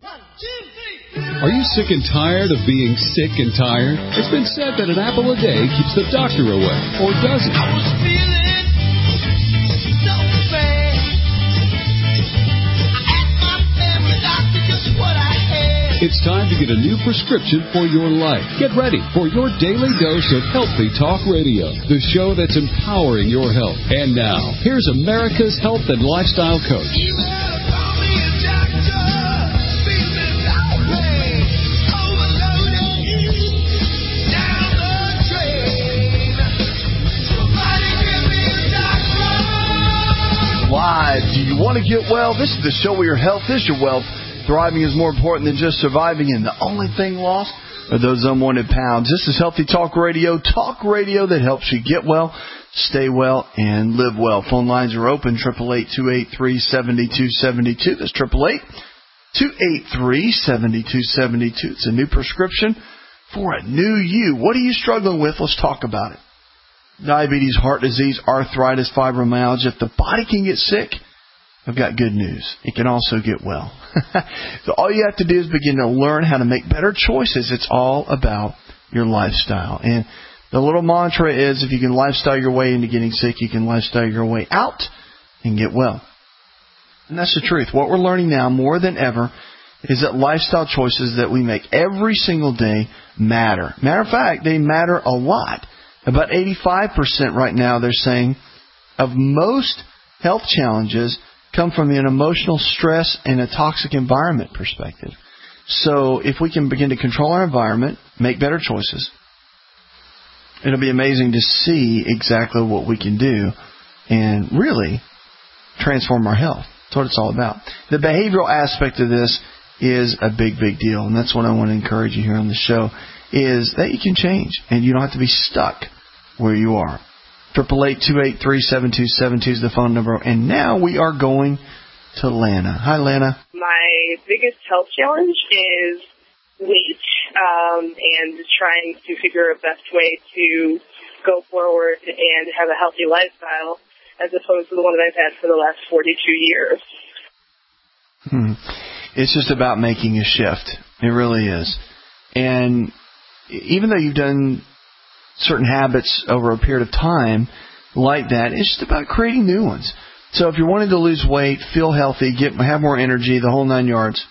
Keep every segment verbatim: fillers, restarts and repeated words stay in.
Are you sick and tired of being sick and tired? It's been said that an apple a day keeps the doctor away, or does it? I was feeling so bad. I asked my family doctor just what I had. It's time to get a new prescription for your life. Get ready for your daily dose of Healthy Talk Radio, the show that's empowering your health. And now, here's America's health and lifestyle coach. You better call me a doctor. Feeling lonely, overloaded, down the drain. Somebody give me a doctor. Live. Do you want to get well? This is the show where your health is your wealth. Thriving is more important than just surviving, and the only thing lost are those unwanted pounds. This is Healthy Talk Radio, talk radio that helps you get well, stay well, and live well. Phone lines are open, eight eight eight, two eight three, seven two seven two. That's eight eight eight, two eight three, seven two seven two. It's a new prescription for a new you. What are you struggling with? Let's talk about it. Diabetes, heart disease, arthritis, fibromyalgia. If the body can get sick, I've got good news. It can also get well. So all you have to do is begin to learn how to make better choices. It's all about your lifestyle. And the little mantra is, if you can lifestyle your way into getting sick, you can lifestyle your way out and get well. And that's the truth. What we're learning now more than ever is that lifestyle choices that we make every single day matter. Matter of fact, they matter a lot. About eighty-five percent right now, they're saying, of most health challenges come from an emotional stress and a toxic environment perspective. So if we can begin to control our environment, make better choices, it'll be amazing to see exactly what we can do and really transform our health. That's what it's all about. The behavioral aspect of this is a big, big deal, and that's what I want to encourage you here on the show, is that you can change and you don't have to be stuck where you are. eight eight eight, two eight three, seven two seven two is the phone number. And now we are going to Lana. Hi, Lana. My biggest health challenge is weight um, and trying to figure a best way to go forward and have a healthy lifestyle as opposed to the one that I've had for the last forty-two years. Hmm. It's just about making a shift. It really is. And even though you've done certain habits over a period of time like that, it's just about creating new ones. So if you're wanting to lose weight, feel healthy, get have more energy, the whole nine yards,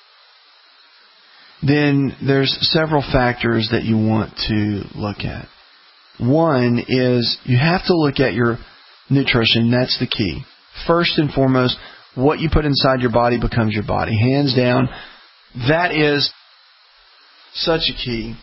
then there's several factors that you want to look at. One is you have to look at your nutrition. That's the key. First and foremost, what you put inside your body becomes your body. Hands down, that is such a key.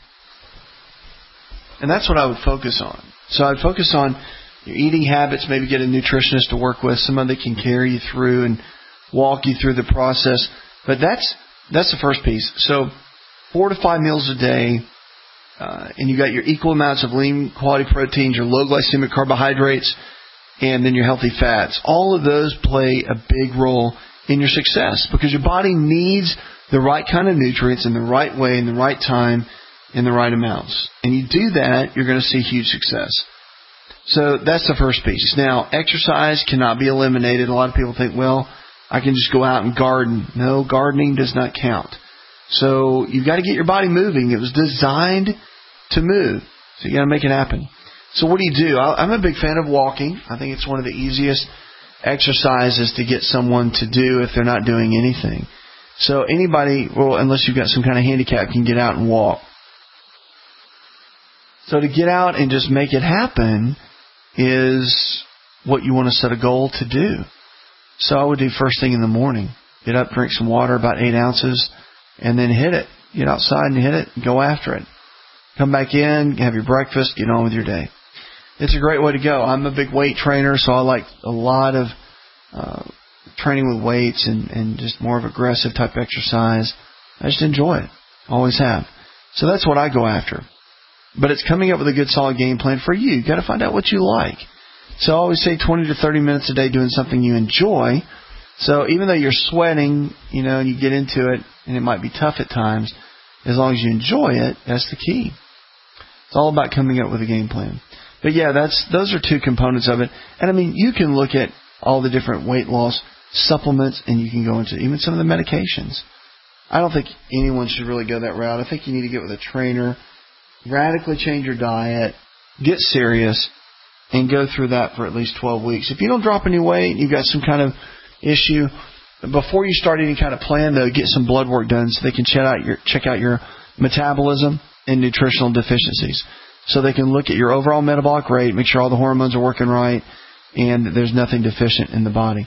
And that's what I would focus on. So I'd focus on your eating habits, maybe get a nutritionist to work with, someone that can carry you through and walk you through the process. But that's that's the first piece. So four to five meals a day, uh, and you got your equal amounts of lean quality proteins, your low glycemic carbohydrates, and then your healthy fats. All of those play a big role in your success because your body needs the right kind of nutrients in the right way, in the right time, in the right amounts. And you do that, you're going to see huge success. So that's the first piece. Now, exercise cannot be eliminated. A lot of people think, well, I can just go out and garden. No, gardening does not count. So you've got to get your body moving. It was designed to move. So you got to make it happen. So what do you do? I'm a big fan of walking. I think it's one of the easiest exercises to get someone to do if they're not doing anything. So anybody, well, unless you've got some kind of handicap, can get out and walk. So to get out and just make it happen is what you want to set a goal to do. So I would do first thing in the morning. Get up, drink some water, about eight ounces, and then hit it. Get outside and hit it, and go after it. Come back in, have your breakfast, get on with your day. It's a great way to go. I'm a big weight trainer, so I like a lot of uh, training with weights and, and just more of aggressive type exercise. I just enjoy it. Always have. So that's what I go after. But it's coming up with a good, solid game plan for you. You've got to find out what you like. So I always say twenty to thirty minutes a day doing something you enjoy. So even though you're sweating, you know, and you get into it, and it might be tough at times, as long as you enjoy it, that's the key. It's all about coming up with a game plan. But yeah, that's those are two components of it. And I mean, you can look at all the different weight loss supplements, and you can go into even some of the medications. I don't think anyone should really go that route. I think you need to get with a trainer, radically change your diet, get serious, and go through that for at least twelve weeks. If you don't drop any weight, you've got some kind of issue, before you start any kind of plan, though, get some blood work done so they can check out your check out your metabolism and nutritional deficiencies. So they can look at your overall metabolic rate, make sure all the hormones are working right, and there's nothing deficient in the body.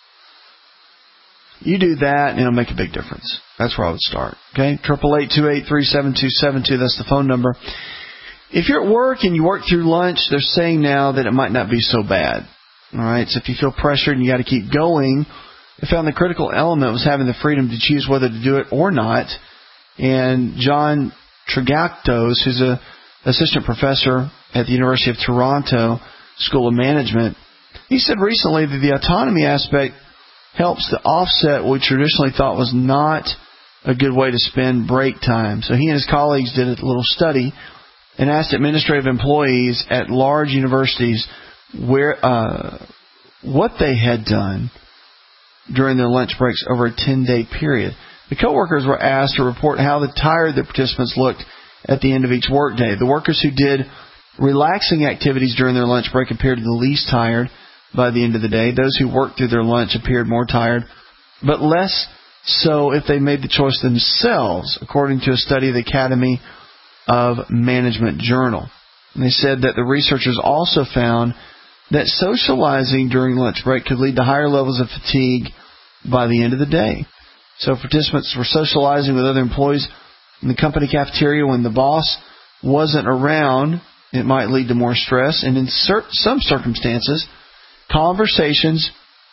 You do that, and it'll make a big difference. That's where I would start. Okay, triple eight two eight three seven two seven two. That's the phone number. If you're at work and you work through lunch, they're saying now that it might not be so bad. All right, so if you feel pressured and you got to keep going, they found the critical element was having the freedom to choose whether to do it or not. And John Trigactos, who's a assistant professor at the University of Toronto School of Management, he said recently that the autonomy aspect helps to offset what we traditionally thought was not a good way to spend break time. So he and his colleagues did a little study and asked administrative employees at large universities where uh, what they had done during their lunch breaks over a ten-day period. The coworkers were asked to report how the tired the participants looked at the end of each workday. The workers who did relaxing activities during their lunch break appeared the least tired by the end of the day. Those who worked through their lunch appeared more tired, but less so if they made the choice themselves, according to a study of the Academy of Management Journal. And they said that the researchers also found that socializing during lunch break could lead to higher levels of fatigue by the end of the day. So if participants were socializing with other employees in the company cafeteria when the boss wasn't around, it might lead to more stress. And in cert- some circumstances, conversations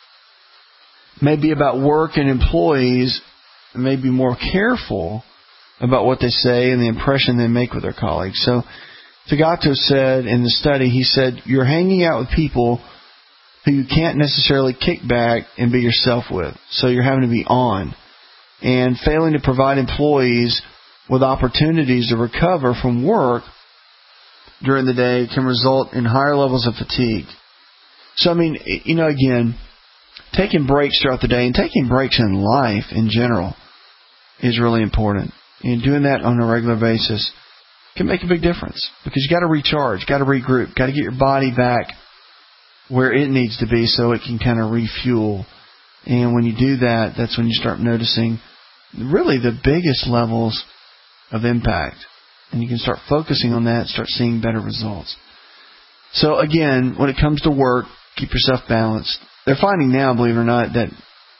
may be about work and employees may be more careful about what they say and the impression they make with their colleagues. So Tagato said in the study, he said, you're hanging out with people who you can't necessarily kick back and be yourself with. So you're having to be on. And failing to provide employees with opportunities to recover from work during the day can result in higher levels of fatigue. So, I mean, you know, again, taking breaks throughout the day and taking breaks in life in general is really important. And doing that on a regular basis can make a big difference because you got to recharge, got to regroup, got to get your body back where it needs to be so it can kind of refuel. And when you do that, that's when you start noticing really the biggest levels of impact. And you can start focusing on that, start seeing better results. So again, when it comes to work, keep yourself balanced. They're finding now, believe it or not, that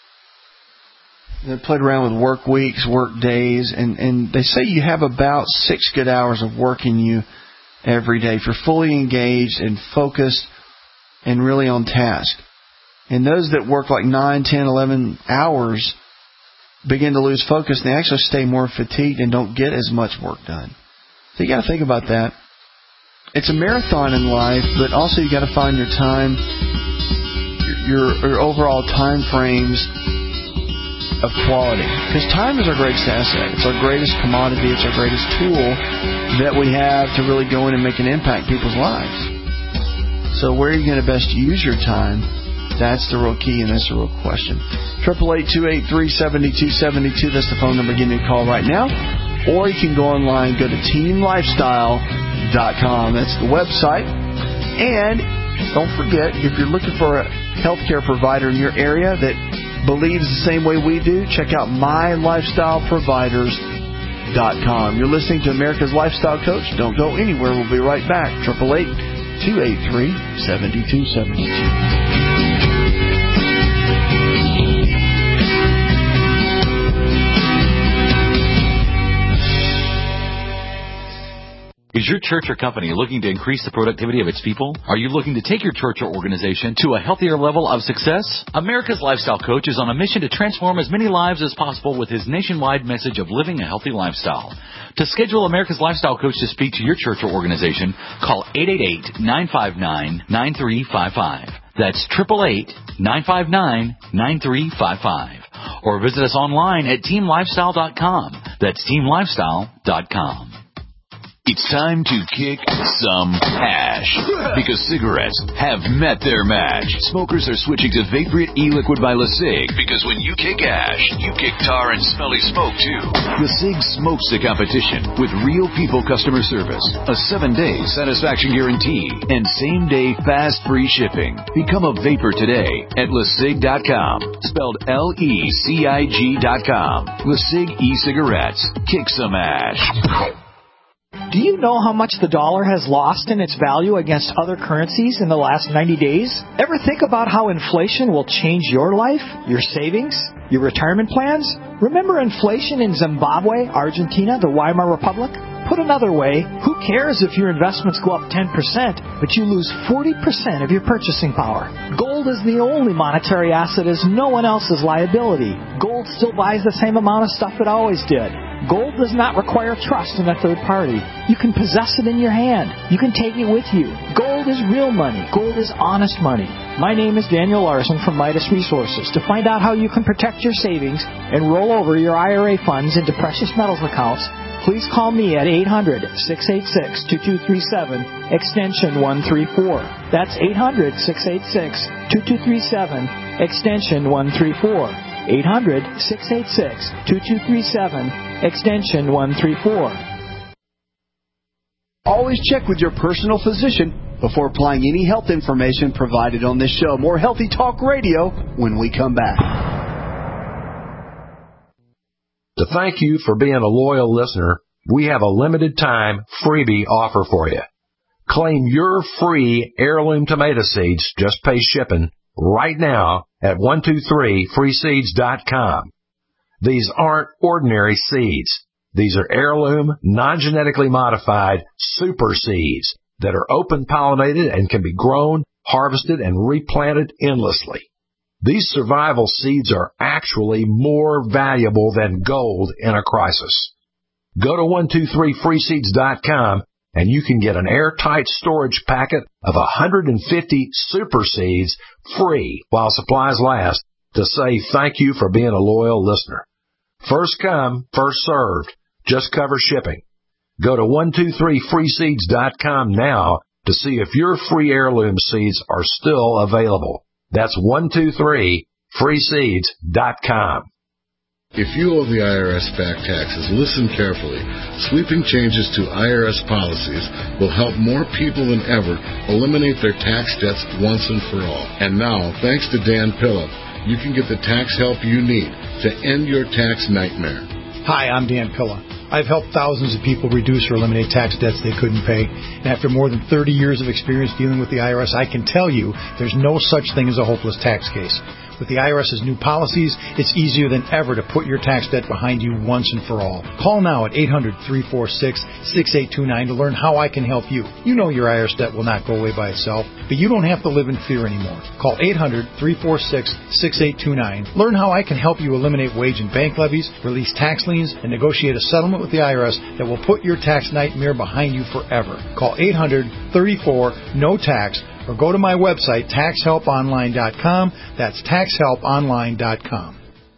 they've played around with work weeks, work days, and, and they say you have about six good hours of work in you every day if you're fully engaged and focused and really on task. And those that work like nine, ten, eleven hours begin to lose focus, and they actually stay more fatigued and don't get as much work done. So you got to think about that. It's a marathon in life, but also you got to find your time, your, your overall time frames of quality. Because time is our greatest asset. It's our greatest commodity. It's our greatest tool that we have to really go in and make an impact in people's lives. So where are you going to best use your time? That's the real key, and that's the real question. triple eight two eight three seven two seven two. That's the phone number. Give me a call right now. Or you can go online, go to team lifestyle dot com. That's the website. And don't forget, if you're looking for a healthcare provider in your area that believes the same way we do, check out my lifestyle providers dot com. You're listening to America's Lifestyle Coach. Don't go anywhere. We'll be right back. triple eight two eight three seven two seven two. Is your church or company looking to increase the productivity of its people? Are you looking to take your church or organization to a healthier level of success? America's Lifestyle Coach is on a mission to transform as many lives as possible with his nationwide message of living a healthy lifestyle. To schedule America's Lifestyle Coach to speak to your church or organization, call eight eight eight, nine five nine, nine three five five. That's eight eight eight, nine five nine, nine three five five. Or visit us online at team lifestyle dot com. That's team lifestyle dot com. It's time to kick some hash because cigarettes have met their match. Smokers are switching to Vaporite e-liquid by LeSig because when you kick ash, you kick tar and smelly smoke too. LeSig smokes the competition with real people customer service, a seven-day satisfaction guarantee, and same-day fast free shipping. Become a vapor today at LeSig dot com, spelled L E C I G dot com. LeSig e-cigarettes. Kick some ash. Do you know how much the dollar has lost in its value against other currencies in the last ninety days? Ever think about how inflation will change your life, your savings, your retirement plans? Remember inflation in Zimbabwe, Argentina, the Weimar Republic? Put another way, who cares if your investments go up ten percent, but you lose forty percent of your purchasing power? Gold is the only monetary asset as no one else's liability. Gold still buys the same amount of stuff it always did. Gold does not require trust in a third party. You can possess it in your hand. You can take it with you. Gold is real money. Gold is honest money. My name is Daniel Larson from Midas Resources. To find out how you can protect your savings and roll over your I R A funds into precious metals accounts, please call me at eight hundred, six eight six, two two three seven, extension one three four. That's eight hundred, six eight six, two two three seven, extension one three four. eight hundred, six eight six, two two three seven, extension one three four. Always check with your personal physician before applying any health information provided on this show. More Healthy Talk Radio when we come back. To thank you for being a loyal listener, we have a limited time freebie offer for you. Claim your free heirloom tomato seeds, just pay shipping, right now at one two three free seeds dot com. These aren't ordinary seeds. These are heirloom, non-genetically modified super seeds that are open-pollinated and can be grown, harvested, and replanted endlessly. These survival seeds are actually more valuable than gold in a crisis. Go to one two three free seeds dot com and you can get an airtight storage packet of one hundred fifty super seeds free while supplies last to say thank you for being a loyal listener. First come, first served. Just cover shipping. Go to one two three free seeds dot com now to see if your free heirloom seeds are still available. That's one two three free seeds dot com. If you owe the I R S back taxes, listen carefully. Sweeping changes to I R S policies will help more people than ever eliminate their tax debts once and for all. And now, thanks to Dan Pilla, you can get the tax help you need to end your tax nightmare. Hi, I'm Dan Pilla. I've helped thousands of people reduce or eliminate tax debts they couldn't pay. And after more than thirty years of experience dealing with the I R S, I can tell you there's no such thing as a hopeless tax case. With the I R S's new policies, it's easier than ever to put your tax debt behind you once and for all. Call now at eight hundred, three four six, six eight two nine to learn how I can help you. You know your I R S debt will not go away by itself, but you don't have to live in fear anymore. Call eight hundred, three four six, six eight two nine. Learn how I can help you eliminate wage and bank levies, release tax liens, and negotiate a settlement with the I R S that will put your tax nightmare behind you forever. Call eight hundred, thirty-four, N O T A X or go to my website, tax help online dot com. That's tax help online dot com.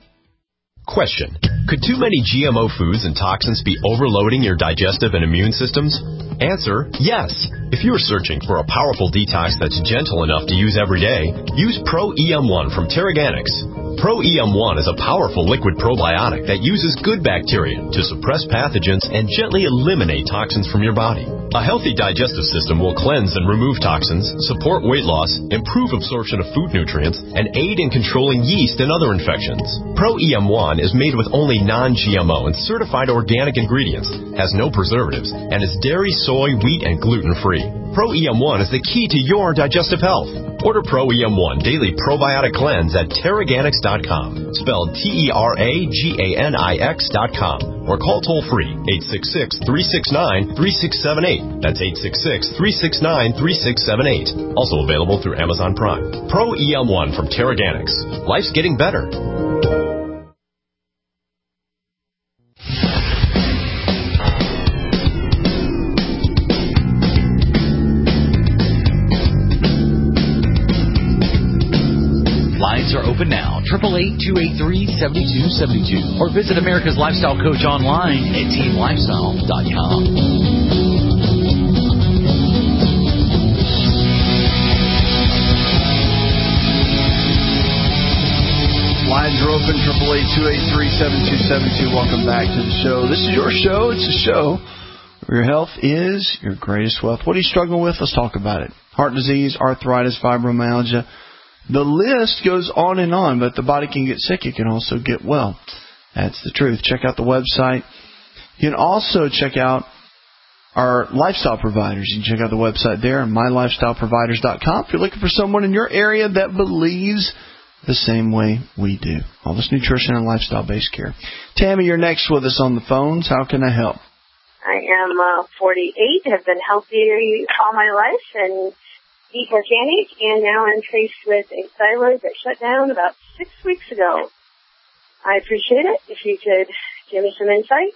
Question. Could too many G M O foods and toxins be overloading your digestive and immune systems? Answer, yes. If you're searching for a powerful detox that's gentle enough to use every day, use Pro E M one from Terraganics. Pro E M one is a powerful liquid probiotic that uses good bacteria to suppress pathogens and gently eliminate toxins from your body. A healthy digestive system will cleanse and remove toxins, support weight loss, improve absorption of food nutrients, and aid in controlling yeast and other infections. Pro E M one is made with only non-G M O and certified organic ingredients, has no preservatives, and is dairy, soy, wheat, and gluten-free. Pro E M one is the key to your digestive health. Order Pro E M one Daily Probiotic Cleanse at Terraganics dot com, spelled T E R A G A N I X dot com, or call toll-free eight six six, three six nine, three six seven eight. That's eight six six, three six nine, three six seven eight. Also available through Amazon Prime. Pro E M one from Terraganics. Life's getting better. Lines are open now. eight eight eight, two eight three, seven two seven two. Or visit America's Lifestyle Coach online at team lifestyle dot com. Lines are open, eight eight eight, two eight three, seven two seven two. Welcome back to the show. This is your show. It's a show where your health is your greatest wealth. What are you struggling with? Let's talk about it. Heart disease, arthritis, fibromyalgia. The list goes on and on, but the body can get sick. It can also get well. That's the truth. Check out the website. You can also check out our lifestyle providers. You can check out the website there, my lifestyle providers dot com, if you're looking for someone in your area that believes the same way we do. All this nutrition and lifestyle-based care. Tammy, you're next with us on the phones. How can I help? I am uh, forty-eight, have been healthy all my life, and eat organic, and now I'm faced with a thyroid that shut down about six weeks ago. I appreciate it if you could give me some insight.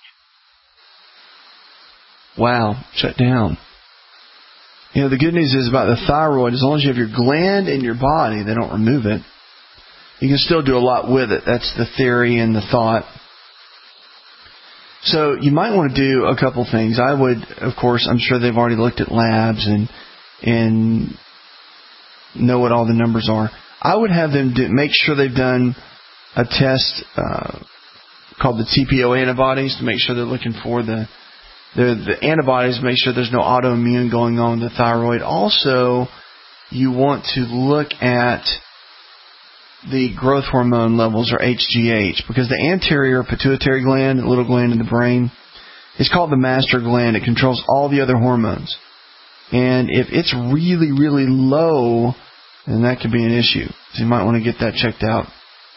Wow, shut down. You know, the good news is about the thyroid, as long as you have your gland in your body, they don't remove it. You can still do a lot with it. That's the theory and the thought. So you might want to do a couple things. I would, of course, I'm sure they've already looked at labs and and know what all the numbers are. I would have them do, make sure they've done a test uh, called the T P O antibodies to make sure they're looking for the, the the antibodies, make sure there's no autoimmune going on with the thyroid. Also, you want to look at the growth hormone levels, or H G H, because the anterior pituitary gland, the little gland in the brain, is called the master gland. It controls all the other hormones. And if it's really, really low, then that could be an issue. So you might want to get that checked out.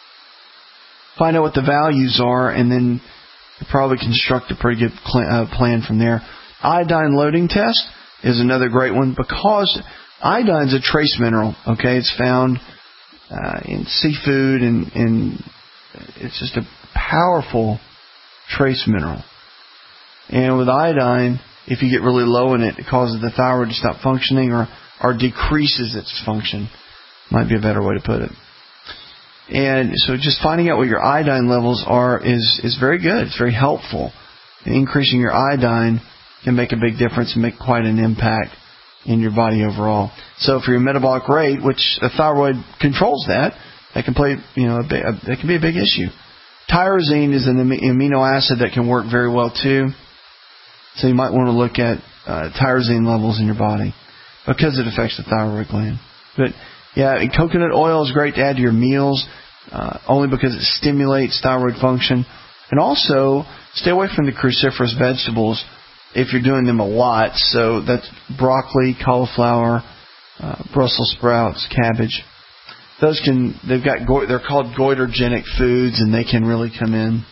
Find out what the values are, and then probably construct a pretty good plan from there. Iodine loading test is another great one, because iodine is a trace mineral. Okay, it's found uh, in seafood, and, and it's just a powerful trace mineral. And with iodine, if you get really low in it, it causes the thyroid to stop functioning, or, or decreases its function. Might be a better way to put it. And so just finding out what your iodine levels are is, is very good. It's very helpful. And increasing your iodine can make a big difference and make quite an impact in your body overall. So for your metabolic rate, which the thyroid controls that, that can play, you know, a big, a, that can be a big issue. Tyrosine is an amino acid that can work very well too. So you might want to look at uh, tyrosine levels in your body, because it affects the thyroid gland. But yeah, coconut oil is great to add to your meals, uh, only because it stimulates thyroid function. And also, stay away from the cruciferous vegetables if you're doing them a lot. So that's broccoli, cauliflower, uh, Brussels sprouts, cabbage. Those can, they've got, they're called goitrogenic foods, and they can really come in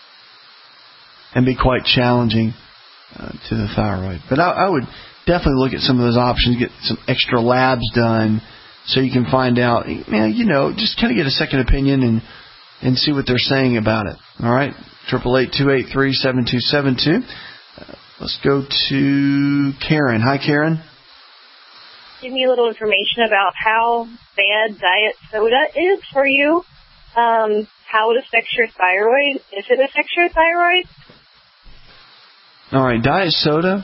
and be quite challenging uh, to the thyroid. But I, I would definitely look at some of those options, get some extra labs done, so you can find out, man, you know, just kind of get a second opinion and and see what they're saying about it. All right? eight eight eight, two eight three, seven two seven two. Uh, let's go to Karen. Hi, Karen. Give me a little information about how bad diet soda is for you. Um, how it affects your thyroid. If it affects your thyroid. All right, diet soda.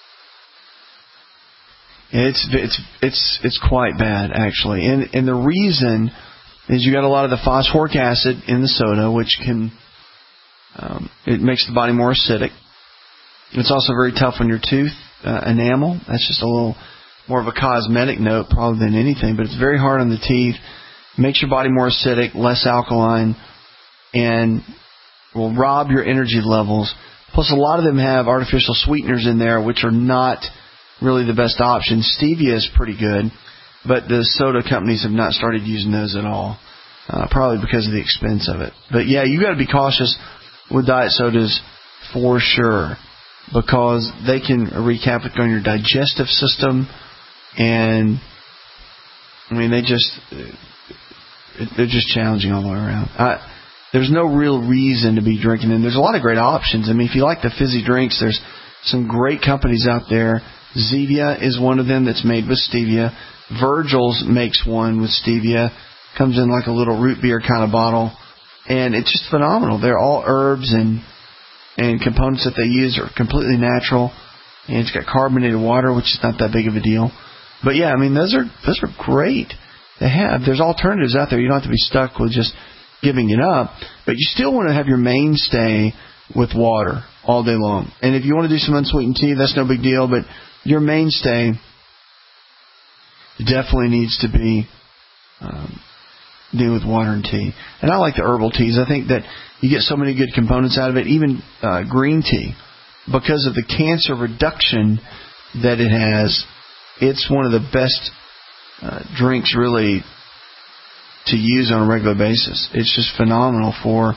It's it's it's it's quite bad, actually, and and the reason is you got a lot of the phosphoric acid in the soda, which can um, it makes the body more acidic. It's also very tough on your tooth uh, enamel. That's just a little more of a cosmetic note, probably, than anything, but it's very hard on the teeth. Makes your body more acidic, less alkaline, and will rob your energy levels. Plus, a lot of them have artificial sweeteners in there, which are not really the best option. Stevia is pretty good, but the soda companies have not started using those at all, uh, probably because of the expense of it. But yeah, you got to be cautious with diet sodas for sure, because they can wreak havoc on your digestive system, and I mean they just they're just challenging all the way around. I, there's no real reason to be drinking them. There's a lot of great options. I mean, if you like the fizzy drinks, there's some great companies out there. Zevia is one of them that's made with stevia. Virgil's makes one with stevia. Comes in like a little root beer kind of bottle. And it's just phenomenal. They're all herbs, and and components that they use are completely natural. And it's got carbonated water, which is not that big of a deal. But yeah, I mean, those are those are great to have. There's alternatives out there. You don't have to be stuck with just giving it up, but you still want to have your mainstay with water all day long. And if you want to do some unsweetened tea, that's no big deal, but your mainstay definitely needs to be um, dealing with water and tea. And I like the herbal teas. I think that you get so many good components out of it, even uh, green tea, because of the cancer reduction that it has. It's one of the best uh, drinks really to use on a regular basis. It's just phenomenal for,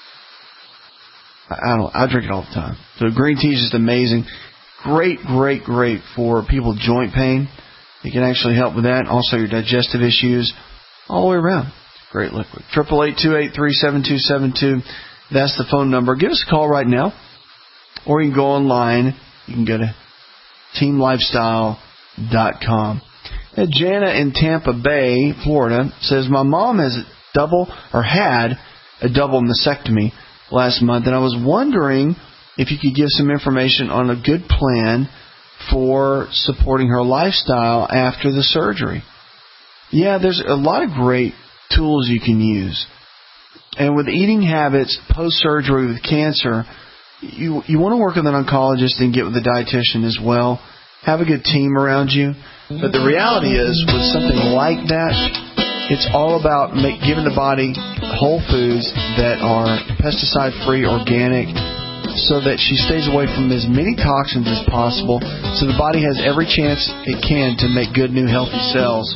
I don't know, I drink it all the time. So green tea is just amazing. Great, great, great for people with joint pain. It can actually help with that. Also your digestive issues all the way around. Great liquid. Triple eight two eight three seven two seven two. That's the phone number. Give us a call right now. Or you can go online. You can go to team lifestyle dot com. Jana in Tampa Bay, Florida, says, my mom has a double or had a double mastectomy last month, and I was wondering if you could give some information on a good plan for supporting her lifestyle after the surgery. Yeah, there's a lot of great tools you can use. And with eating habits post-surgery with cancer, you you want to work with an oncologist and get with a dietitian as well. Have a good team around you. But the reality is, with something like that, it's all about make, giving the body whole foods that are pesticide-free, organic, so that she stays away from as many toxins as possible, so the body has every chance it can to make good, new, healthy cells.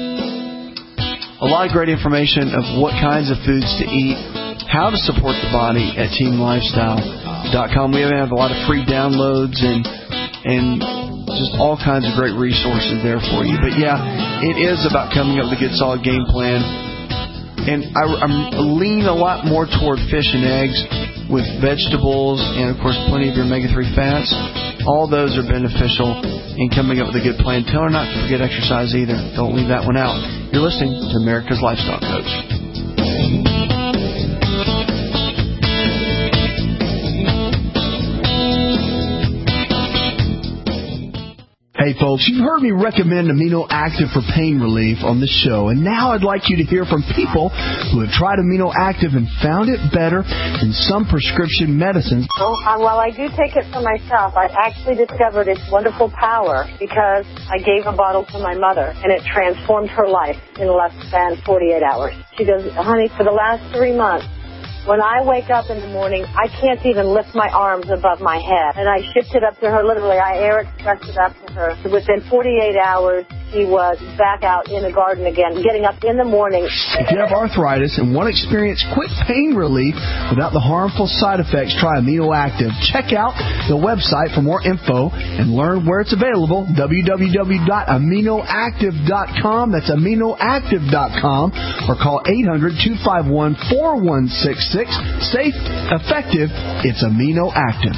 A lot of great information of what kinds of foods to eat, how to support the body at team lifestyle dot com. We have a lot of free downloads and and just all kinds of great resources there for you. But yeah, it is about coming up with a good, solid game plan. And I, I'm leaning a lot more toward fish and eggs with vegetables and, of course, plenty of your omega three fats. All those are beneficial in coming up with a good plan. Tell her not to forget exercise either. Don't leave that one out. You're listening to America's Lifestyle Coach. Hey folks, you've heard me recommend Amino Active for pain relief on the show, and now I'd like you to hear from people who have tried Amino Active and found it better than some prescription medicines. Well, uh, while I do take it for myself, I actually discovered its wonderful power because I gave a bottle to my mother, and it transformed her life in less than forty-eight hours. She goes, honey, for the last three months, when I wake up in the morning, I can't even lift my arms above my head. And I shipped it up to her, literally. I air expressed it up to her. So within forty-eight hours, she was back out in the garden again, getting up in the morning. If you have arthritis and want to experience quick pain relief without the harmful side effects, try Amino Active. Check out the website for more info and learn where it's available, w w w dot amino active dot com. That's amino active dot com. Or call eight hundred two five one four one six six. Safe, effective, it's Amino Active.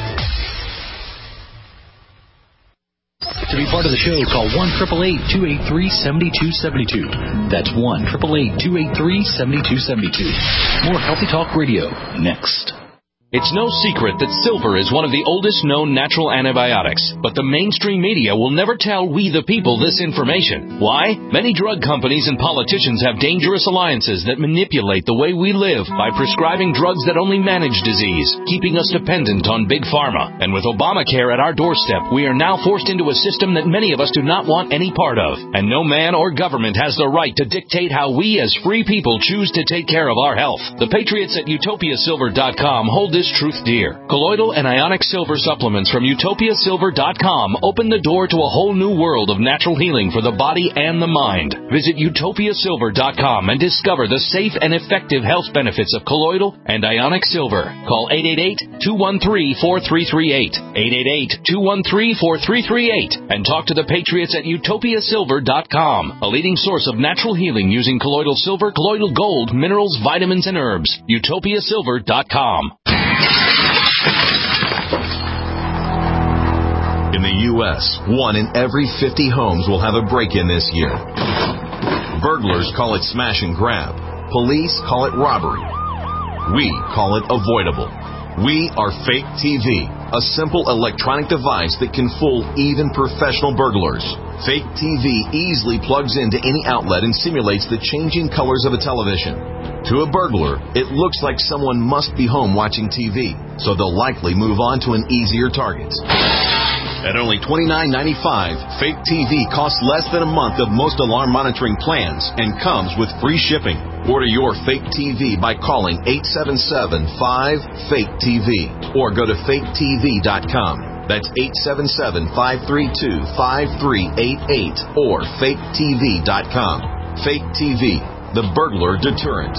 To be part of the show, call one eight eight eight, two eight three, seven two seven two. That's one eight eight eight, two eight three, seven two seven two. More Healthy Talk Radio next. It's no secret that silver is one of the oldest known natural antibiotics, but the mainstream media will never tell we the people this information. Why? Many drug companies and politicians have dangerous alliances that manipulate the way we live by prescribing drugs that only manage disease, keeping us dependent on big pharma. And with Obamacare at our doorstep, we are now forced into a system that many of us do not want any part of. And no man or government has the right to dictate how we as free people choose to take care of our health. The patriots at utopia silver dot com hold this truth dear. Colloidal and ionic silver supplements from utopia silver dot com open the door to a whole new world of natural healing for the body and the mind. Visit utopia silver dot com and discover the safe and effective health benefits of colloidal and ionic silver. Call eight eight eight, two one three, four three three eight, eight eight eight, two one three, four three three eight, and talk to the patriots at utopia silver dot com, a leading source of natural healing using colloidal silver, colloidal gold, minerals, vitamins, and herbs. utopia silver dot com. In the U S, one in every fifty homes will have a break-in this year. Burglars call it smash and grab. Police call it robbery. We call it avoidable. We are Fake T V, a simple electronic device that can fool even professional burglars. Fake T V easily plugs into any outlet and simulates the changing colors of a television. To a burglar, it looks like someone must be home watching T V, so they'll likely move on to an easier target. At only twenty-nine ninety-five, Fake T V costs less than a month of most alarm monitoring plans and comes with free shipping. Order your Fake T V by calling eight seven seven, five, fake T V or go to fake T V dot com. That's eight seven seven, five three two, five three eight eight or fake T V dot com. Fake T V, the burglar deterrent.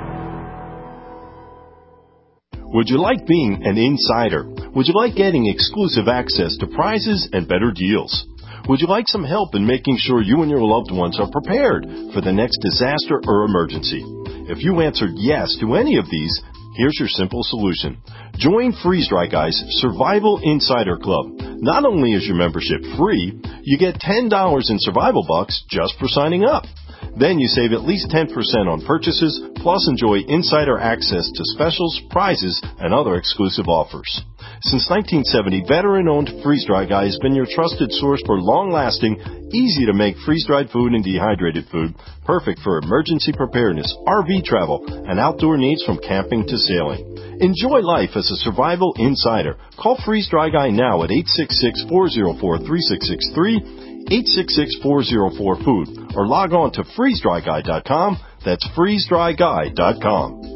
Would you like being an insider? Would you like getting exclusive access to prizes and better deals? Would you like some help in making sure you and your loved ones are prepared for the next disaster or emergency? If you answered yes to any of these, here's your simple solution. Join Freeze Dry Guy's Survival Insider Club. Not only is your membership free, you get ten dollars in survival bucks just for signing up. Then you save at least ten percent on purchases, plus enjoy insider access to specials, prizes, and other exclusive offers. Since nineteen seventy, veteran-owned Freeze Dry Guy has been your trusted source for long-lasting, easy-to-make freeze-dried food and dehydrated food, perfect for emergency preparedness, R V travel, and outdoor needs from camping to sailing. Enjoy life as a survival insider. Call Freeze Dry Guy now at eight six six, four zero four, three six six three, eight six six, four zero four, food, or log on to freeze dry guy dot com. That's freeze dry guy dot com.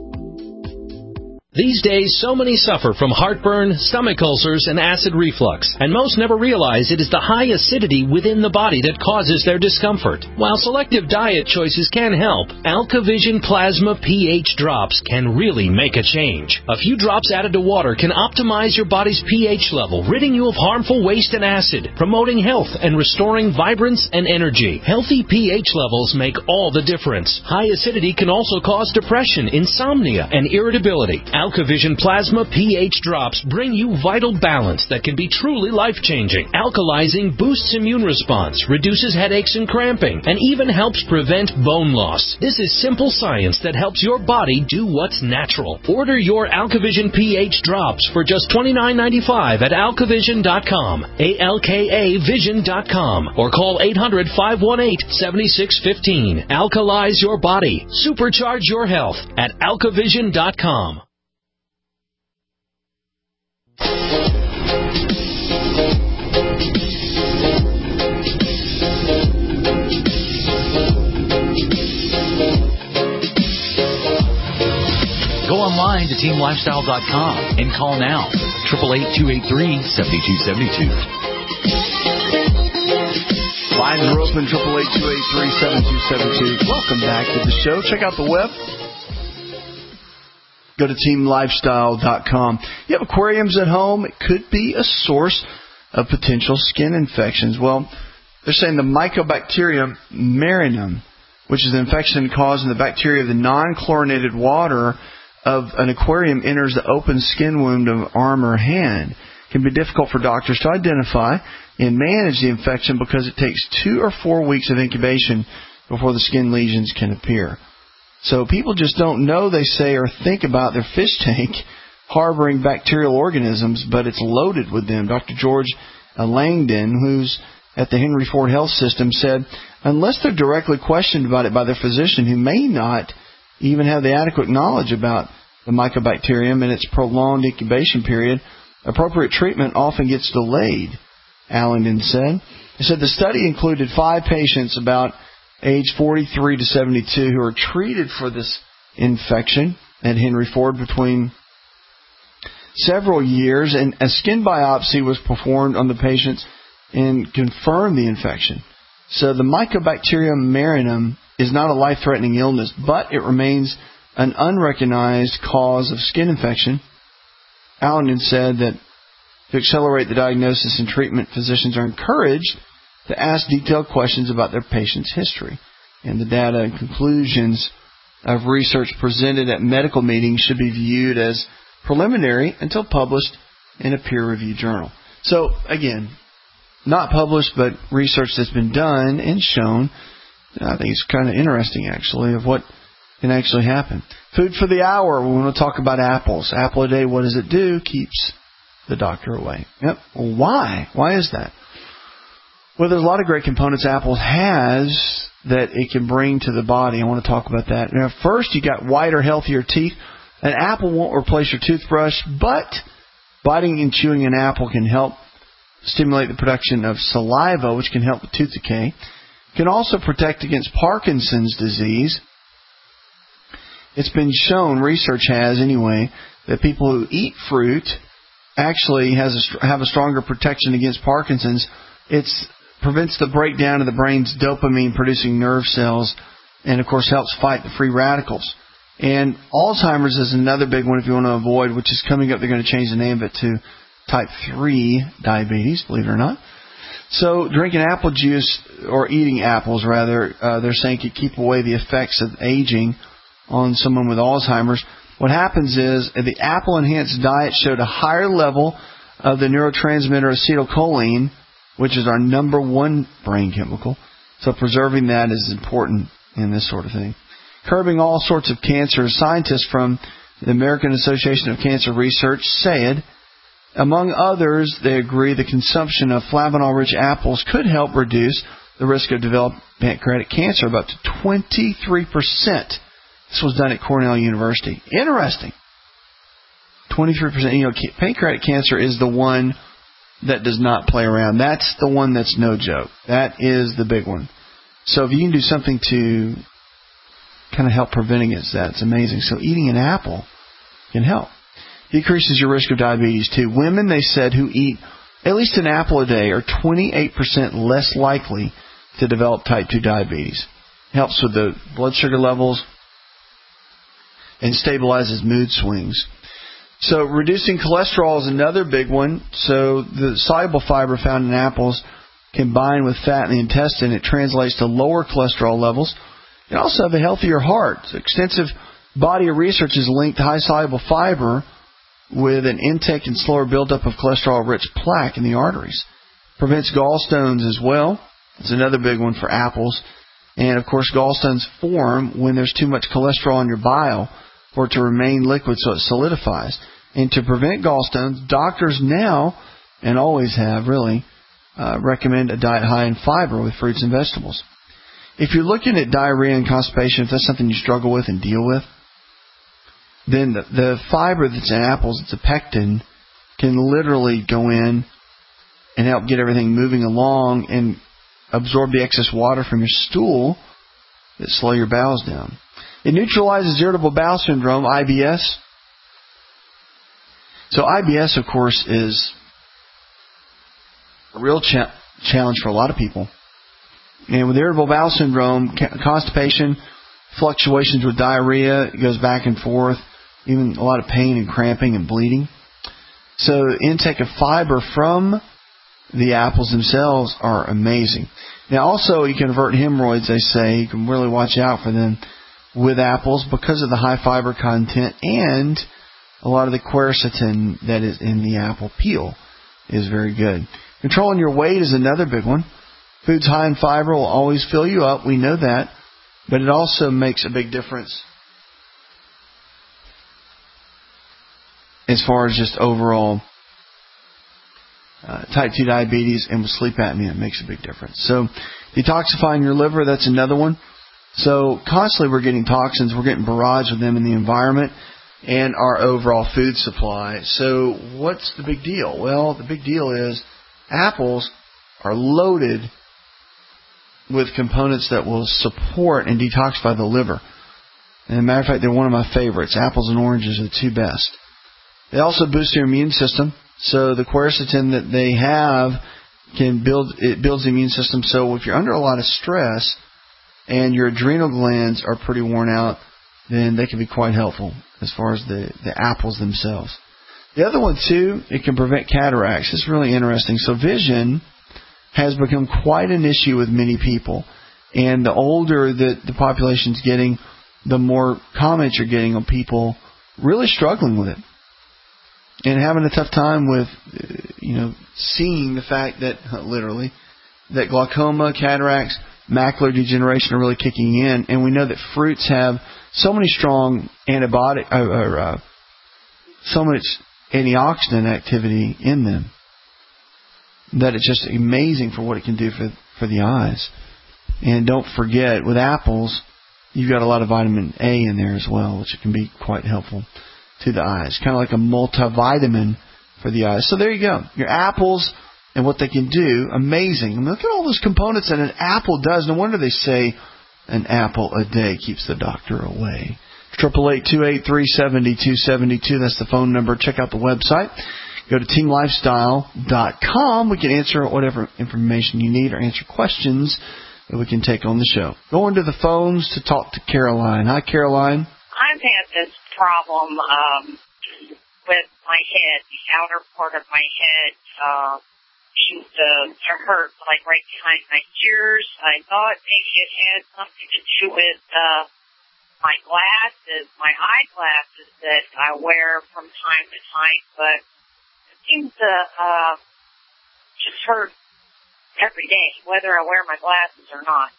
These days, so many suffer from heartburn, stomach ulcers, and acid reflux, and most never realize it is the high acidity within the body that causes their discomfort. While selective diet choices can help, AlkaVision Plasma pH drops can really make a change. A few drops added to water can optimize your body's pH level, ridding you of harmful waste and acid, promoting health and restoring vibrance and energy. Healthy pH levels make all the difference. High acidity can also cause depression, insomnia, and irritability. AlkaVision Plasma pH drops bring you vital balance that can be truly life-changing. Alkalizing boosts immune response, reduces headaches and cramping, and even helps prevent bone loss. This is simple science that helps your body do what's natural. Order your AlkaVision pH drops for just twenty-nine ninety-five at alkavision dot com, A L K A vision dot com, or call eight hundred, five one eight, seven six one five. Alkalize your body. Supercharge your health at alkavision dot com. Go online to team lifestyle dot com and call now, eight eight eight, two eight three, seven two seven two. Lines are open, eight eight eight, two eight three, seven two seven two. Welcome back to the show. Check out the web. Go to team lifestyle dot com. You have aquariums at home. It could be a source of potential skin infections. Well, they're saying the Mycobacterium marinum, which is an infection causing the bacteria of the non-chlorinated water of an aquarium enters the open skin wound of arm or hand. It can be difficult for doctors to identify and manage the infection because it takes two or four weeks of incubation before the skin lesions can appear. So people just don't know, they say, or think about their fish tank harboring bacterial organisms, but it's loaded with them. Doctor George Langdon, who's at the Henry Ford Health System, said unless they're directly questioned about it by their physician, who may not even have the adequate knowledge about the Mycobacterium and its prolonged incubation period, appropriate treatment often gets delayed, Allington said. He said the study included five patients about age forty-three to seventy-two who are treated for this infection at Henry Ford between several years, and a skin biopsy was performed on the patients and confirmed the infection. So the Mycobacterium marinum is not a life-threatening illness, but it remains an unrecognized cause of skin infection. Allington said that to accelerate the diagnosis and treatment, physicians are encouraged to ask detailed questions about their patient's history. And the data and conclusions of research presented at medical meetings should be viewed as preliminary until published in a peer-reviewed journal. So, again, not published, but research that's been done and shown. I think it's kind of interesting, actually, of what can actually happen. Food for the hour. We want to talk about apples. Apple a day, what does it do? Keeps the doctor away. Yep. Well, why? Why is that? Well, there's a lot of great components Apple has that it can bring to the body. I want to talk about that. Now, first, you got whiter, healthier teeth. An apple won't replace your toothbrush, but biting and chewing an apple can help stimulate the production of saliva, which can help with tooth decay. It can also protect against Parkinson's disease. It's been shown, research has anyway, that people who eat fruit actually has a, have a stronger protection against Parkinson's. It prevents the breakdown of the brain's dopamine-producing nerve cells and, of course, helps fight the free radicals. And Alzheimer's is another big one if you want to avoid, which is coming up. They're going to change the name of it to type three diabetes, believe it or not. So drinking apple juice, or eating apples rather, uh, they're saying can keep away the effects of aging on someone with Alzheimer's. What happens is the apple-enhanced diet showed a higher level of the neurotransmitter acetylcholine, which is our number one brain chemical. So preserving that is important in this sort of thing. Curbing all sorts of cancers. Scientists from the American Association of Cancer Research said, among others, they agree the consumption of flavanol-rich apples could help reduce the risk of developing pancreatic cancer by up to twenty-three percent. This was done at Cornell University. Interesting. twenty-three percent. You know, pancreatic cancer is the one that does not play around. That's the one that's no joke. That is the big one. So if you can do something to kind of help prevent against that, it's amazing. So eating an apple can help. Decreases your risk of diabetes too. Women, they said, who eat at least an apple a day are twenty-eight percent less likely to develop type two diabetes. Helps with the blood sugar levels and stabilizes mood swings. So reducing cholesterol is another big one. So the soluble fiber found in apples combined with fat in the intestine, it translates to lower cholesterol levels. You also have a healthier heart. So extensive body of research has linked high soluble fiber with an intake and slower buildup of cholesterol-rich plaque in the arteries. Prevents gallstones as well. It's another big one for apples. And, of course, gallstones form when there's too much cholesterol in your bile for it to remain liquid so it solidifies. And to prevent gallstones, doctors now, and always have really, uh, recommend a diet high in fiber with fruits and vegetables. If you're looking at diarrhea and constipation, if that's something you struggle with and deal with, then the, the fiber that's in apples, it's a pectin, can literally go in and help get everything moving along and absorb the excess water from your stool that slow your bowels down. It neutralizes irritable bowel syndrome, I B S. So I B S, of course, is a real cha- challenge for a lot of people. And with irritable bowel syndrome, constipation, fluctuations with diarrhea, it goes back and forth, even a lot of pain and cramping and bleeding. So intake of fiber from the apples themselves are amazing. Now also you can avert hemorrhoids, they say. You can really watch out for them with apples because of the high fiber content and a lot of the quercetin that is in the apple peel is very good. Controlling your weight is another big one. Foods high in fiber will always fill you up. We know that. But it also makes a big difference as far as just overall uh, type two diabetes and with sleep apnea. It makes a big difference. So detoxifying your liver, that's another one. So constantly we're getting toxins. We're getting barrage of them in the environment and our overall food supply. So what's the big deal? Well, the big deal is apples are loaded with components that will support and detoxify the liver. And as a matter of fact, they're one of my favorites. Apples and oranges are the two best. They also boost your immune system. So the quercetin that they have can build, it builds the immune system. So if you're under a lot of stress and your adrenal glands are pretty worn out, then they can be quite helpful as far as the, the apples themselves. The other one, too, it can prevent cataracts. It's really interesting. So vision has become quite an issue with many people. And the older that the population's getting, the more comments you're getting on people really struggling with it and having a tough time with, you know, seeing the fact that, literally, that glaucoma, cataracts, macular degeneration are really kicking in. And we know that fruits have so many strong antibiotic, or, or uh, so much antioxidant activity in them that it's just amazing for what it can do for for the eyes. And don't forget, with apples, you've got a lot of vitamin A in there as well, which can be quite helpful to the eyes. Kind of like a multivitamin for the eyes. So there you go. Your apples and what they can do, amazing. I mean, look at all those components that an apple does. No wonder they say an apple a day keeps the doctor away. Triple eight two eight three seventy two seventy two. That's the phone number. Check out the website. Go to team lifestyle dot com. We can answer whatever information you need or answer questions that we can take on the show. Going to the phones to talk to Caroline. Hi, Caroline. I've had this problem um, with my head. The outer part of my head uh, seems to, to hurt, like right behind my ears. I thought maybe it had something to do with uh, my glasses, my eyeglasses that I wear from time to time, but it seems to uh, just hurt every day, whether I wear my glasses or not.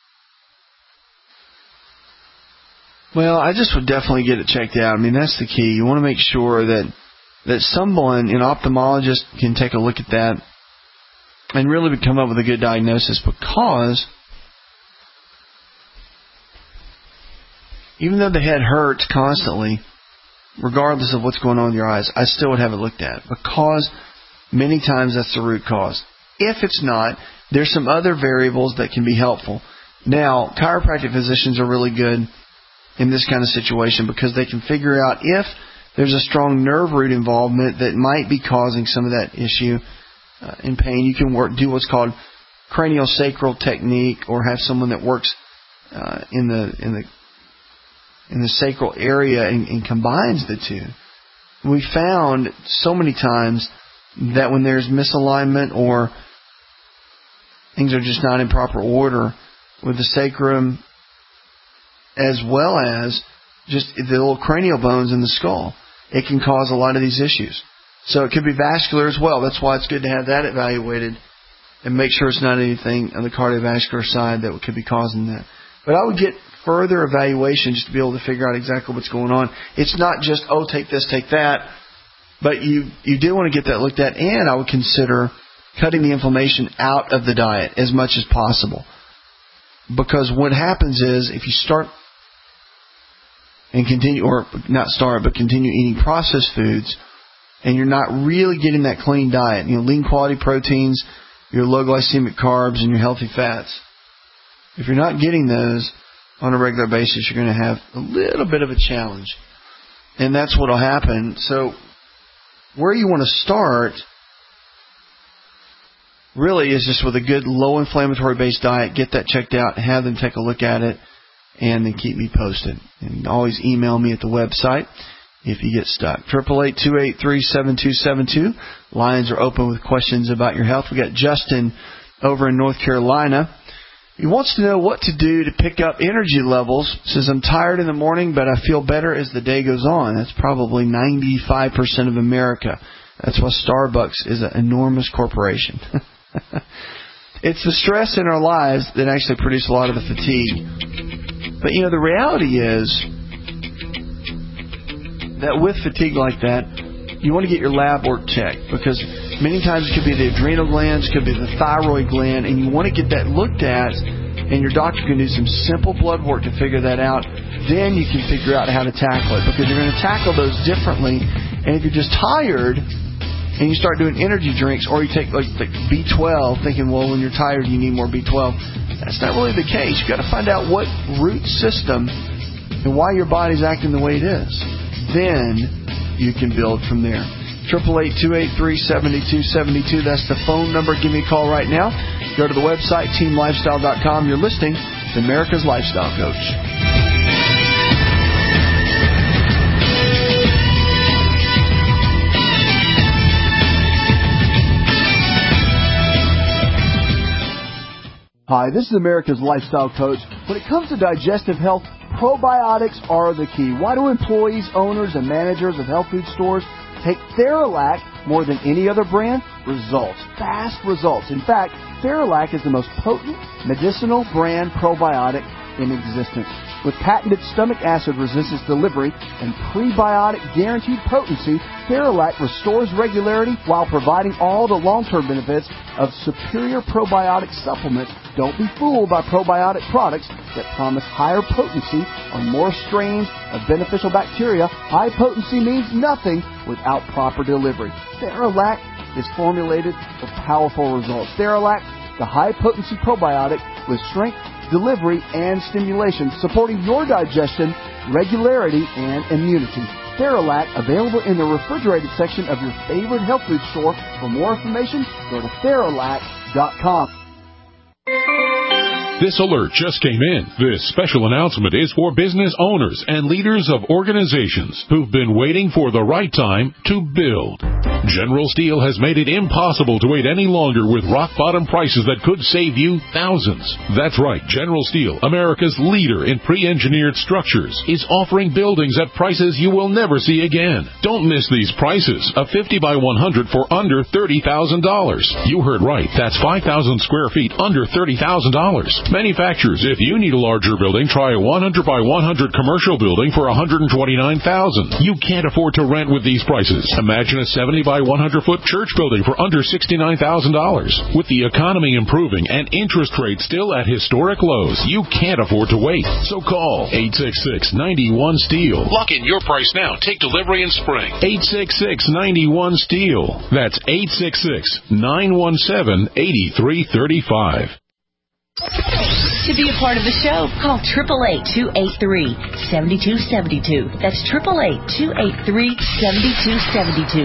Well, I just would definitely get it checked out. I mean, that's the key. You want to make sure that that someone, an ophthalmologist, can take a look at that and really come up with a good diagnosis, because even though the head hurts constantly, regardless of what's going on with your eyes, I still would have it looked at, because many times that's the root cause. If it's not, there's some other variables that can be helpful. Now, chiropractic physicians are really good in this kind of situation, because they can figure out if there's a strong nerve root involvement that might be causing some of that issue uh, in pain. You can work, do what's called craniosacral technique, or have someone that works uh, in the in the in the sacral area and, and combines the two. We found so many times that when there's misalignment or things are just not in proper order with the sacrum, as well as just the little cranial bones in the skull, it can cause a lot of these issues. So it could be vascular as well. That's why it's good to have that evaluated and make sure it's not anything on the cardiovascular side that could be causing that. But I would get further evaluation just to be able to figure out exactly what's going on. It's not just, oh, take this, take that. But you, you do want to get that looked at, and I would consider cutting the inflammation out of the diet as much as possible. Because what happens is, if you start and continue, or not start, but continue eating processed foods, and you're not really getting that clean diet, you know, lean quality proteins, your low glycemic carbs, and your healthy fats, if you're not getting those on a regular basis, you're going to have a little bit of a challenge. And that's what will happen. So where you want to start really is just with a good low inflammatory based diet. Get that checked out, have them take a look at it, and then keep me posted. And always email me at the website if you get stuck. Triple eight two eight three seven two seven two. Lines are open with questions about your health. We got Justin over in North Carolina. He wants to know what to do to pick up energy levels. Says, I'm tired in the morning, but I feel better as the day goes on. That's probably ninety-five percent of America. That's why Starbucks is an enormous corporation. It's the stress in our lives that actually produce a lot of the fatigue. But, you know, the reality is that with fatigue like that, you want to get your lab work checked, because many times it could be the adrenal glands, it could be the thyroid gland, and you want to get that looked at, and your doctor can do some simple blood work to figure that out. Then you can figure out how to tackle it, because you're going to tackle those differently. And if you're just tired and you start doing energy drinks, or you take like, like B twelve, thinking, well, when you're tired you need more B twelve, that's not really the case. You've got to find out what root system and why your body's acting the way it is. Then you can build from there. Triple eight two eight three seven two seven two. That's the phone number. Give me a call right now. Go to the website team lifestyle dot com. You're listening to America's Lifestyle Coach. Hi, this is America's Lifestyle Coach. When it comes to digestive health, probiotics are the key. Why do employees, owners, and managers of health food stores take Theralac more than any other brand? Results. Fast results. In fact, Theralac is the most potent medicinal brand probiotic in existence. With patented stomach acid resistance delivery and prebiotic guaranteed potency, Theralac restores regularity while providing all the long-term benefits of superior probiotic supplements. Don't be fooled by probiotic products that promise higher potency on more strains of beneficial bacteria. High potency means nothing without proper delivery. Theralac is formulated for powerful results. Theralac, the high-potency probiotic with strength, delivery, and stimulation, supporting your digestion, regularity, and immunity. Theralac, available in the refrigerated section of your favorite health food store. For more information, go to Theralac dot com. This alert just came in. This special announcement is for business owners and leaders of organizations who've been waiting for the right time to build. General Steel has made it impossible to wait any longer with rock-bottom prices that could save you thousands. That's right, General Steel, America's leader in pre-engineered structures, is offering buildings at prices you will never see again. Don't miss these prices. A fifty by one hundred for under thirty thousand dollars. You heard right. That's five thousand square feet under thirty thousand dollars. Manufacturers, if you need a larger building, try a one hundred by one hundred commercial building for one hundred twenty-nine thousand dollars. You can't afford to rent with these prices. Imagine a seventy by one hundred foot church building for under sixty-nine thousand dollars. With the economy improving and interest rates still at historic lows, you can't afford to wait. So call eight six six, nine one, STEEL. Lock in your price now. Take delivery in spring. eight six six, nine one, STEEL. That's eight six six, nine one seven, eight three three five. To be a part of the show, call eight eight eight, two eight three, seven two seven two. That's eight eight eight, two eight three, seven two seven two.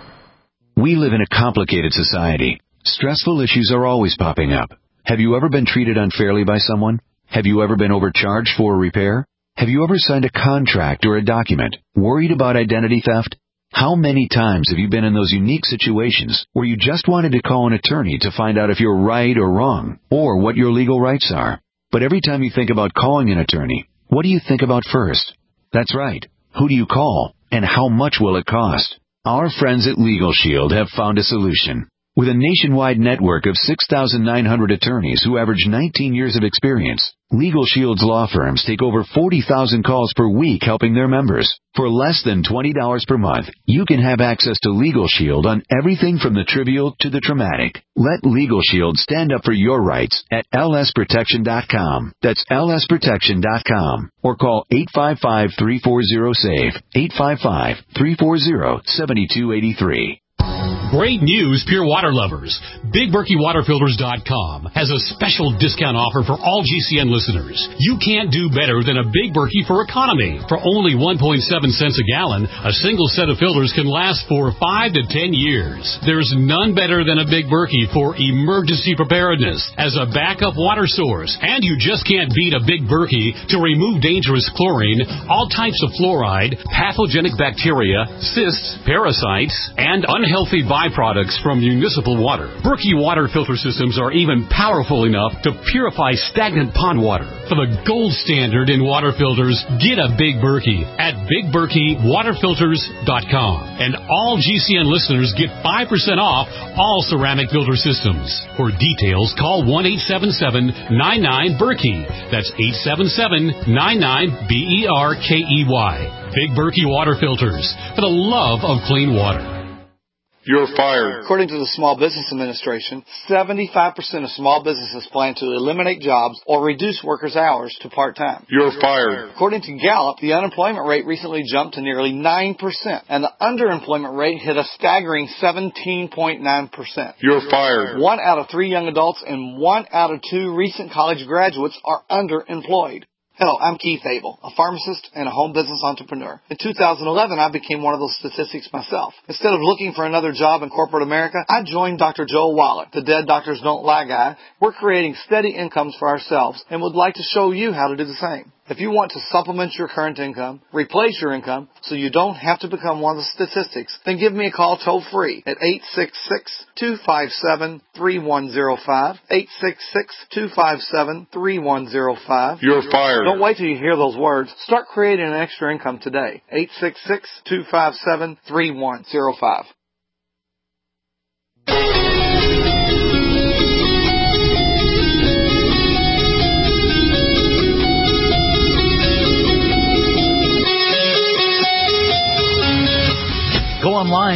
We live in a complicated society. Stressful issues are always popping up. Have you ever been treated unfairly by someone? Have you ever been overcharged for a repair? Have you ever signed a contract or a document worried about identity theft? How many times have you been in those unique situations where you just wanted to call an attorney to find out if you're right or wrong, or what your legal rights are? But every time you think about calling an attorney, what do you think about first? That's right. Who do you call, and how much will it cost? Our friends at Legal Shield have found a solution. With a nationwide network of six thousand nine hundred attorneys who average nineteen years of experience, Legal Shield's law firms take over forty thousand calls per week helping their members. For less than twenty dollars per month, you can have access to Legal Shield on everything from the trivial to the traumatic. Let Legal Shield stand up for your rights at L S protection dot com. That's L S protection dot com. Or call eight five five, three four zero, SAVE, eight five five, three four zero, seven two eight three. Great news, Pure Water lovers. Big Berkey Water Filters dot com has a special discount offer for all G C N listeners. You can't do better than a Big Berkey for economy. For only one point seven cents a gallon, a single set of filters can last for five to ten years. There's none better than a Big Berkey for emergency preparedness as a backup water source. And you just can't beat a Big Berkey to remove dangerous chlorine, all types of fluoride, pathogenic bacteria, cysts, parasites, and unhealthy byproducts from municipal water. Berkey water filter systems are even powerful enough to purify stagnant pond water. For the gold standard in water filters, get a Big Berkey at Big Berkey Water Filters dot com. And all G C N listeners get five percent off all ceramic filter systems. For details, call one eight seven seven, nine nine, Berkey. That's eight seven seven, nine nine, B E R K E Y. Big Berkey Water Filters, for the love of clean water. You're fired. According to the Small Business Administration, seventy-five percent of small businesses plan to eliminate jobs or reduce workers' hours to part-time. You're fired. According to Gallup, the unemployment rate recently jumped to nearly nine percent, and the underemployment rate hit a staggering seventeen point nine percent. You're fired. One out of three young adults and one out of two recent college graduates are underemployed. Hello, I'm Keith Abel, a pharmacist and a home business entrepreneur. In two thousand eleven, I became one of those statistics myself. Instead of looking for another job in corporate America, I joined Doctor Joel Wallach, the Dead Doctors Don't Lie guy. We're creating steady incomes for ourselves and would like to show you how to do the same. If you want to supplement your current income, replace your income, so you don't have to become one of the statistics, then give me a call toll-free at eight six six, two five seven, three one zero five, eight six six, two five seven, three one zero five. You're fired. Don't wait till you hear those words. Start creating an extra income today. eight six six, two five seven, three one zero five.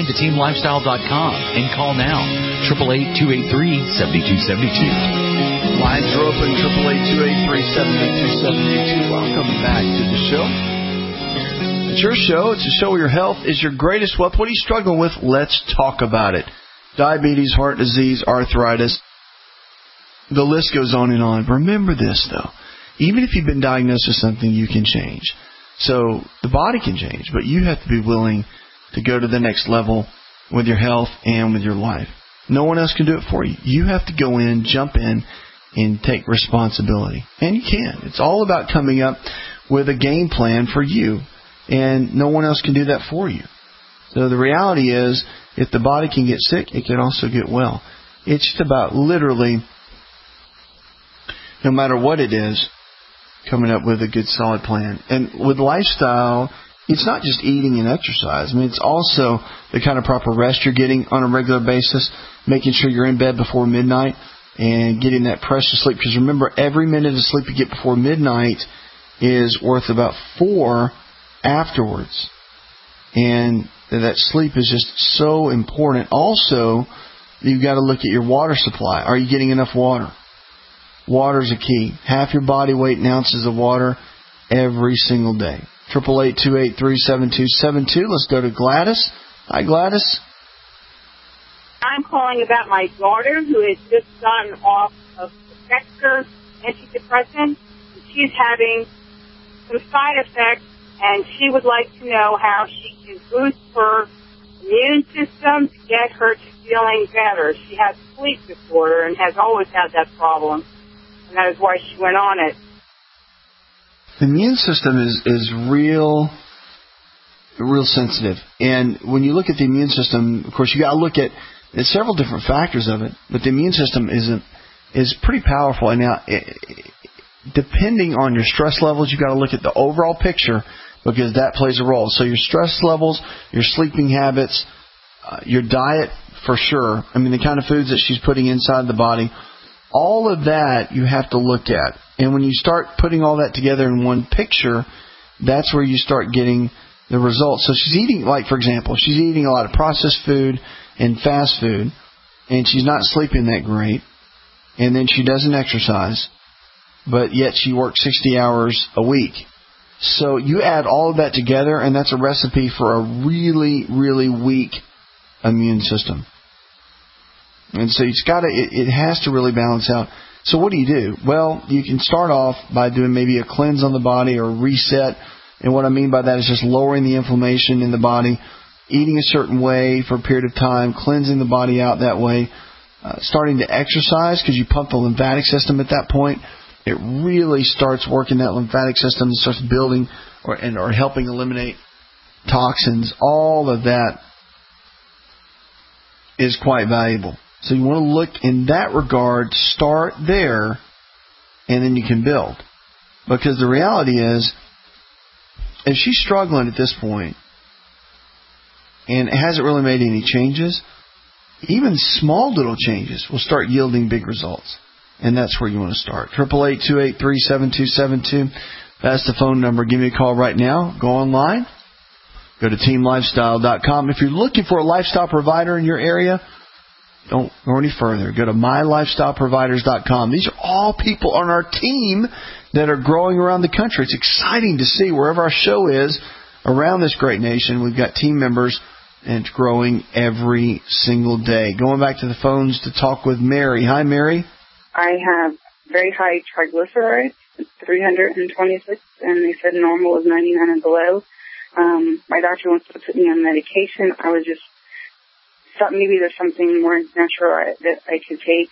online to team lifestyle dot com and call now, eight eight eight, two eight three, seven two seven two. Lines are open, eight eight eight, two eight three, seven two seven two. Welcome back to the show. It's your show. It's a show where your health is your greatest wealth. What are you struggling with? Let's talk about it. Diabetes, heart disease, arthritis. The list goes on and on. Remember this, though. Even if you've been diagnosed with something, you can change. So the body can change, but you have to be willing to go to the next level with your health and with your life. No one else can do it for you. You have to go in, jump in, and take responsibility. And you can. It's all about coming up with a game plan for you, and no one else can do that for you. So the reality is, if the body can get sick, it can also get well. It's just about literally, no matter what it is, coming up with a good, solid plan. And with lifestyle, it's not just eating and exercise. I mean, it's also the kind of proper rest you're getting on a regular basis, making sure you're in bed before midnight and getting that precious sleep. Because remember, every minute of sleep you get before midnight is worth about four afterwards. And that sleep is just so important. Also, you've got to look at your water supply. Are you getting enough water? Water is a key. Half your body weight in ounces of water every single day. eight eight eight, two eight three, seven two seven two. Let's go to Gladys. Hi, Gladys. I'm calling about my daughter who has just gotten off of the Dexter antidepressant. She's having some side effects, and she would like to know how she can boost her immune system to get her to feeling better. She has sleep disorder and has always had that problem, and that is why she went on it. The immune system is, is real, real sensitive. And when you look at the immune system, of course, you got to look at there's several different factors of it, but the immune system is a, is pretty powerful. And now, it, depending on your stress levels, you got to look at the overall picture, because that plays a role. So your stress levels, your sleeping habits, uh, your diet for sure. I mean, the kind of foods that she's putting inside the body, all of that you have to look at. And when you start putting all that together in one picture, that's where you start getting the results. So she's eating, like for example, she's eating a lot of processed food and fast food, and she's not sleeping that great, and then she doesn't exercise, but yet she works sixty hours a week. So you add all of that together, and that's a recipe for a really, really weak immune system. And so it's got to, it, it has to really balance out. So what do you do? Well, you can start off by doing maybe a cleanse on the body or a reset. And what I mean by that is just lowering the inflammation in the body, eating a certain way for a period of time, cleansing the body out that way, uh, starting to exercise because you pump the lymphatic system at that point. It really starts working that lymphatic system and starts building or, and, or helping eliminate toxins. All of that is quite valuable. So you want to look in that regard, start there, and then you can build. Because the reality is, if she's struggling at this point and hasn't really made any changes, even small little changes will start yielding big results. And that's where you want to start. eight eight eight, two eight three, seven two seven two. That's the phone number. Give me a call right now. Go online. Go to team lifestyle dot com. If you're looking for a lifestyle provider in your area, don't go any further. Go to my lifestyle providers dot com. These are all people on our team that are growing around the country. It's exciting to see wherever our show is around this great nation. We've got team members, and it's growing every single day. Going back to the phones to talk with Mary. Hi, Mary. I have very high triglycerides, three hundred twenty-six, and they said normal is ninety-nine and below. Um, my doctor wants to put me on medication. I was just thought maybe there's something more natural that I could take.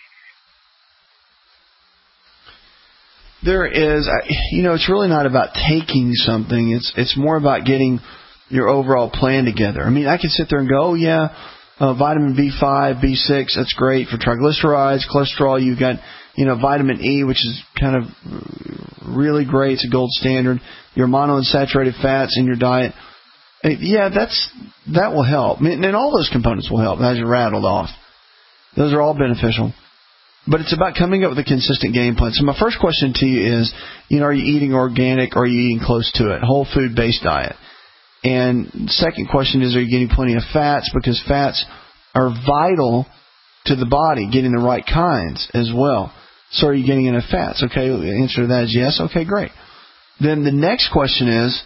There is, you know, it's really not about taking something. It's it's more about getting your overall plan together. I mean, I could sit there and go, oh, yeah, uh, vitamin B five, B six, that's great for triglycerides, cholesterol. You've got, you know, vitamin E, which is kind of really great. It's a gold standard. Your monounsaturated fats in your diet. Yeah, that's that will help. And all those components will help as you rattled off. Those are all beneficial. But it's about coming up with a consistent game plan. So my first question to you is, you know, are you eating organic or are you eating close to it? Whole food based diet. And second question is, are you getting plenty of fats? Because fats are vital to the body, getting the right kinds as well. So are you getting enough fats? Okay, the answer to that is yes. Okay, great. Then the next question is,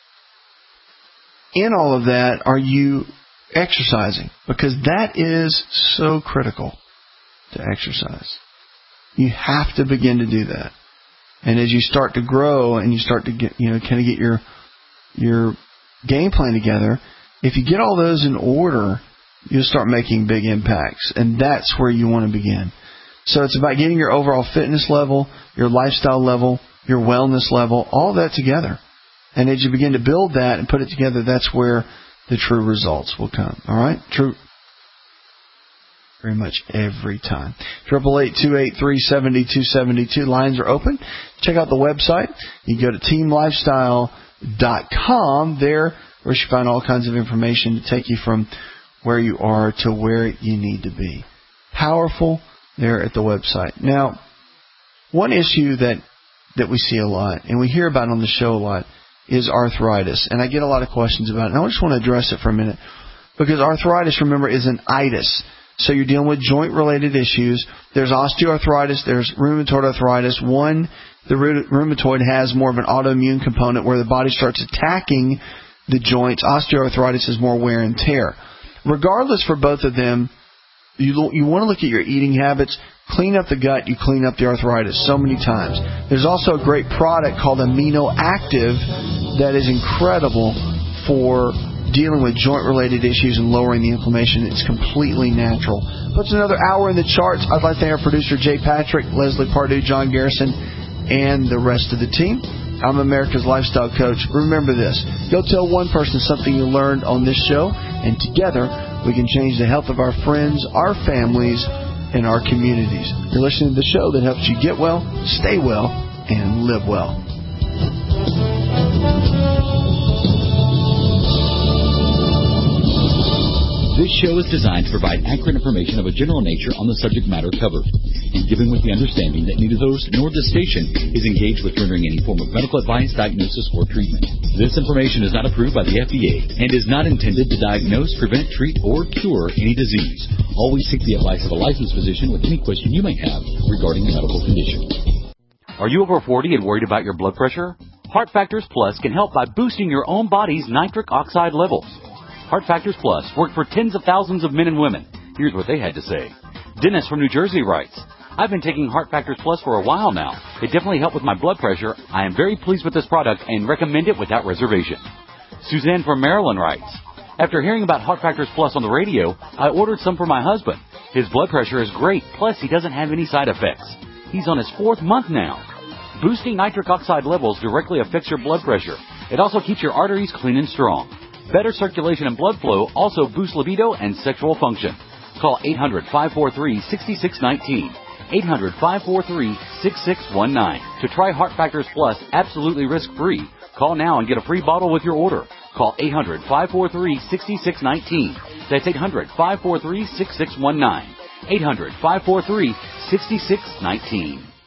in all of that, are you exercising? Because that is so critical to exercise. You have to begin to do that. And as you start to grow and you start to get, you know, kind of get your your game plan together, if you get all those in order, you'll start making big impacts. And that's where you want to begin. So it's about getting your overall fitness level, your lifestyle level, your wellness level, all that together. And as you begin to build that and put it together, that's where the true results will come. All right? True. Very much every time. Triple eight two eight three seventy two seventy two. Lines are open. Check out the website. You go to team lifestyle dot com. There, where you find all kinds of information to take you from where you are to where you need to be. Powerful there at the website. Now, one issue that that we see a lot and we hear about on the show a lot is arthritis. And I get a lot of questions about it. And I just want to address it for a minute. Because arthritis, remember, is an itis. So you're dealing with joint-related issues. There's osteoarthritis. There's rheumatoid arthritis. One, the rheumatoid has more of an autoimmune component where the body starts attacking the joints. Osteoarthritis is more wear and tear. Regardless, for both of them, you you want to look at your eating habits. Clean up the gut, you clean up the arthritis so many times. There's also a great product called Amino Active that is incredible for dealing with joint-related issues and lowering the inflammation. It's completely natural. Puts another hour in the charts. I'd like to thank our producer, Jay Patrick, Leslie Pardue, John Garrison, and the rest of the team. I'm America's Lifestyle Coach. Remember this. Go tell one person something you learned on this show, and together we can change the health of our friends, our families, and our communities. You're listening to the show that helps you get well, stay well, and live well. This show is designed to provide accurate information of a general nature on the subject matter covered, and given with the understanding that neither the host nor the station is engaged with rendering any form of medical advice, diagnosis, or treatment. This information is not approved by the F D A and is not intended to diagnose, prevent, treat, or cure any disease. Always seek the advice of a licensed physician with any question you may have regarding a medical condition. Are you over forty and worried about your blood pressure? Heart Factors Plus can help by boosting your own body's nitric oxide levels. Heart Factors Plus worked for tens of thousands of men and women. Here's what they had to say. Dennis from New Jersey writes, I've been taking Heart Factors Plus for a while now. It definitely helped with my blood pressure. I am very pleased with this product and recommend it without reservation. Suzanne from Maryland writes, after hearing about Heart Factors Plus on the radio, I ordered some for my husband. His blood pressure is great, plus he doesn't have any side effects. He's on his fourth month now. Boosting nitric oxide levels directly affects your blood pressure. It also keeps your arteries clean and strong. Better circulation and blood flow also boosts libido and sexual function. Call eight hundred, five four three, six six one nine, eight hundred, five four three, six six one nine. To try Heart Factors Plus absolutely risk-free, call now and get a free bottle with your order. Call eight hundred, five four three, six six one nine. That's eight hundred, five four three, six six one nine. eight hundred, five four three, six six one nine.